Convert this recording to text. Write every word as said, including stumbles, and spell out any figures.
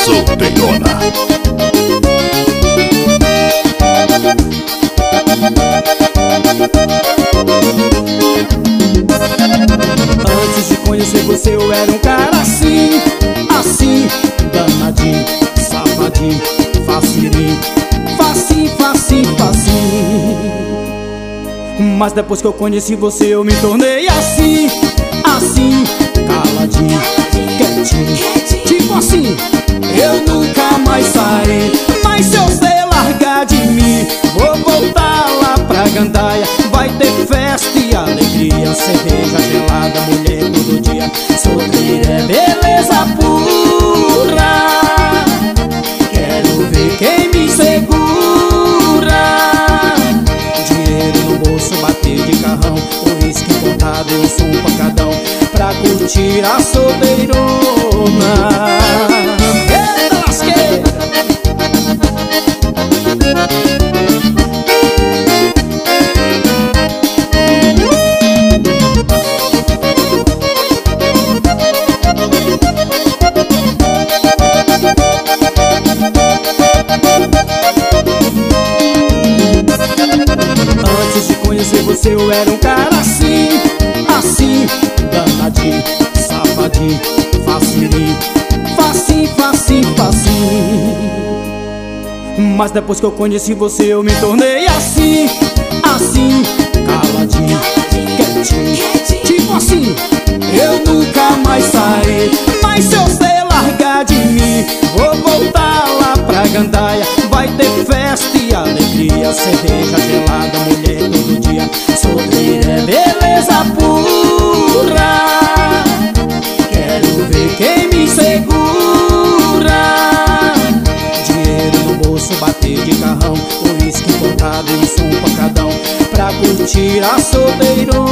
solteirona. Antes de conhecer você eu era um cara assim, assim, danadinho, safadinho, facilinho, facinho, facinho, facinho. Mas depois que eu conheci você eu me tornei assim, assim, caladinho, quietinho, tipo assim. Eu nunca mais saí, mas se eu sei largar de mim, vou voltar lá pra gandaia. Vai ter festa e alegria, cerveja gelada, mulher todo dia. Solteiro é beleza pura, quero ver quem me segura. Dinheiro no bolso, bater de carrão, o uísque importado e um som pancadão, pra curtir a solteirona. Antes de conhecer você eu era um cara assim, assim, danadinho, safadinho, facilinho, facinho, facinho, facinho. Mas depois que eu conheci você eu me tornei assim, assim, caladinho, quietinho, tipo assim. Eu nunca mais saí, mas se eu sei largar de mim, vou voltar lá pra gandaia. Vai ter festa e alegria, cerveja gelada, mulher todo dia. Solteiro é beleza pura, quero ver quem me segura. Dinheiro no bolso, bater de carrão, o uísque importado e um som pancadão, pra curtir a solteirona.